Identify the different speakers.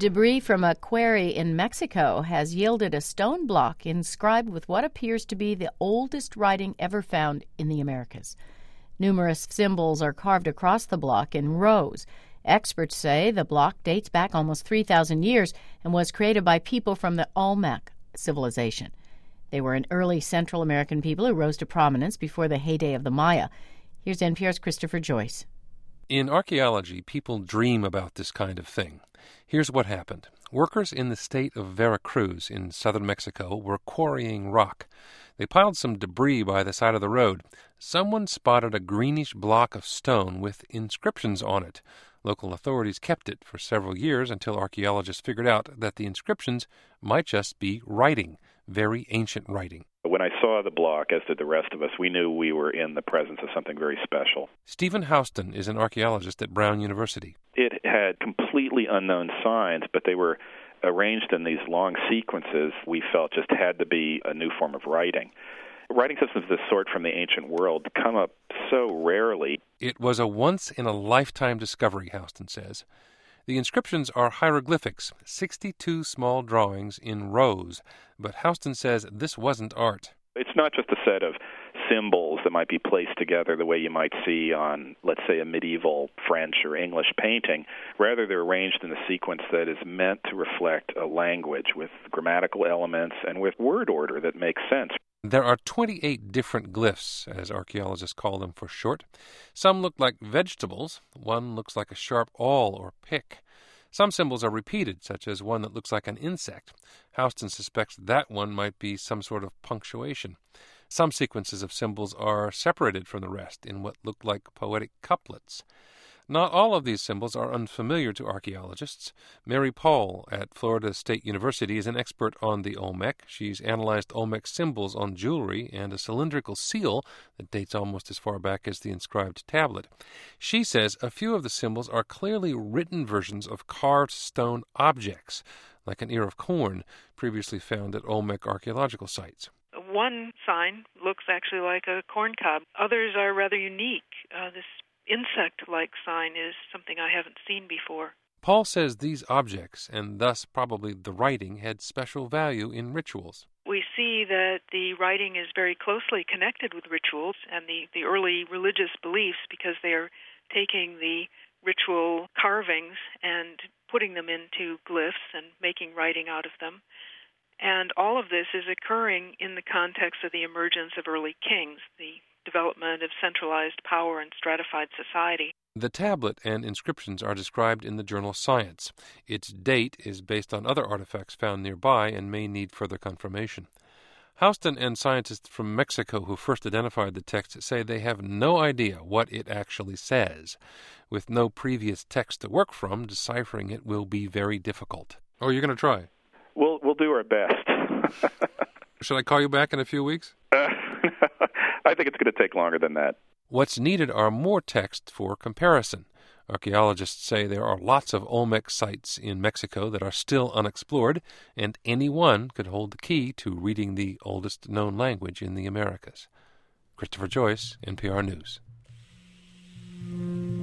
Speaker 1: Debris from a quarry in Mexico has yielded a stone block inscribed with what appears to be the oldest writing ever found in the Americas. Numerous symbols are carved across the block in rows. Experts say the block dates back almost 3,000 years and was created by people from the Olmec civilization. They were an early Central American people who rose to prominence before the heyday of the Maya. Here's NPR's Christopher Joyce.
Speaker 2: In archaeology, people dream about this kind of thing. Here's what happened. Workers in the state of Veracruz in southern Mexico were quarrying rock. They piled some debris by the side of the road. Someone spotted a greenish block of stone with inscriptions on it. Local authorities kept it for several years until archaeologists figured out that the inscriptions might just be writing, very ancient writing.
Speaker 3: When I saw the block, as did the rest of us, we knew we were in the presence of something very special.
Speaker 2: Stephen Houston is an archaeologist at Brown University.
Speaker 3: It had completely unknown signs, but they were arranged in these long sequences we felt just had to be a new form of writing. Writing systems of this sort from the ancient world come up so rarely.
Speaker 2: It was a once-in-a-lifetime discovery, Houston says. The inscriptions are hieroglyphics, 62 small drawings in rows, but Houston says this wasn't art.
Speaker 3: It's not just a set of symbols that might be placed together the way you might see on, let's say, a medieval French or English painting. Rather, they're arranged in a sequence that is meant to reflect a language with grammatical elements and with word order that makes sense.
Speaker 2: There are 28 different glyphs, as archaeologists call them for short. Some look like vegetables. One looks like a sharp awl or pick. Some symbols are repeated, such as one that looks like an insect. Houston suspects that one might be some sort of punctuation. Some sequences of symbols are separated from the rest in what look like poetic couplets. Not all of these symbols are unfamiliar to archaeologists. Mary Paul at Florida State University is an expert on the Olmec. She's analyzed Olmec symbols on jewelry and a cylindrical seal that dates almost as far back as the inscribed tablet. She says a few of the symbols are clearly written versions of carved stone objects, like an ear of corn, previously found at Olmec archaeological sites.
Speaker 4: One sign looks actually like a corn cob. Others are rather unique. This insect-like sign is something I haven't seen before.
Speaker 2: Paul says these objects, and thus probably the writing, had special value in rituals.
Speaker 4: We see that the writing is very closely connected with rituals and the early religious beliefs, because they are taking the ritual carvings and putting them into glyphs and making writing out of them. And all of this is occurring in the context of the emergence of early kings, the development of centralized power and stratified society.
Speaker 2: The tablet and inscriptions are described in the journal Science. Its date is based on other artifacts found nearby and may need further confirmation. Houston and scientists from Mexico who first identified the text say they have no idea what it actually says. With no previous text to work from, deciphering it will be very difficult. Oh, you're going to try?
Speaker 3: We'll do our best.
Speaker 2: Should I call you back in a few weeks?
Speaker 3: I think it's going to take longer than that.
Speaker 2: What's needed are more text for comparison. Archaeologists say there are lots of Olmec sites in Mexico that are still unexplored, and any one could hold the key to reading the oldest known language in the Americas. Christopher Joyce, NPR News.